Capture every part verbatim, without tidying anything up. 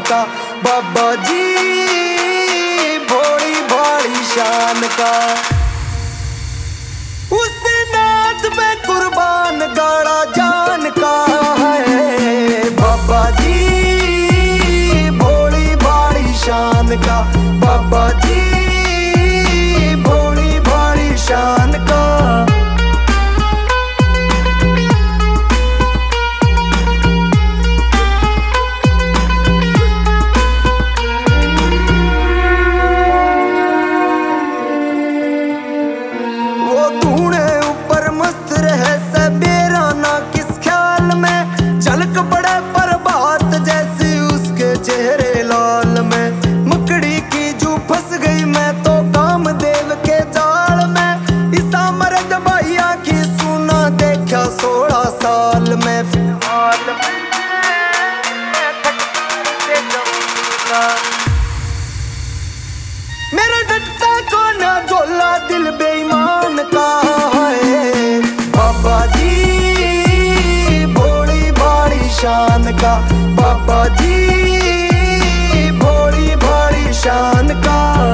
का बाबा जी भोली भाली शान का। उस नाथ पे कुर्बान गाड़ा जान का है बाबा जी भोली भाली शान का बाबा जी भोली भाली शान का। सोलह साल में मेरा डटता को ना झोला दिल बेईमान का है बाबा जी भोली भाली शान का बाबा जी भोली भाली शान का।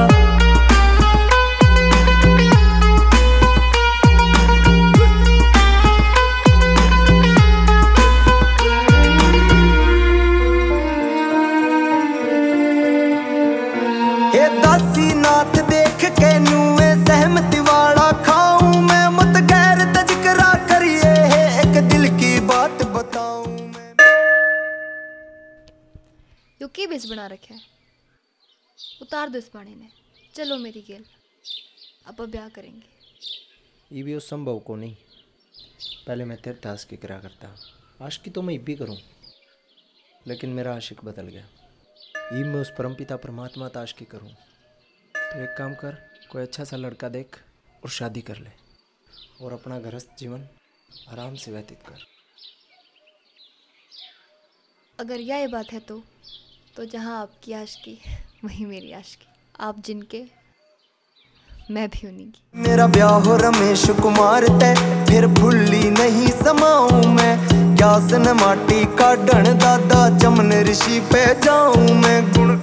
दासी नाथ देख के नुए सहमति वाला खाऊं मैं मत गैर तज़किरा करिए एक दिल की बात बताऊं मैं। यो की बेस बना रखा है उतार दो इस पानी ने चलो मेरी गेल अब ब्याह करेंगे। ये भी उस संभव को नहीं पहले मैं तेरे ताश की करा करता आशिकी तो मैं भी करूं लेकिन मेरा आशिक बदल गया। ये मैं उस परमपिता परमात्मा ताश की करूं तो एक काम कर कोई अच्छा सा लड़का देख और शादी कर ले और अपना गृहस्थ जीवन आराम से व्यतीत कर। अगर यह बात है तो तो जहाँ आपकी आशिकी वहीं मेरी आशिकी आप जिनके मैं भी उन्हीं की। मेरा ब्याह हो रमेश कुमार ते फिर भूली नहीं समाऊं मैं क्या सन माटी काढ़न दादा जमन ऋषि पे जाऊं मैं। गुण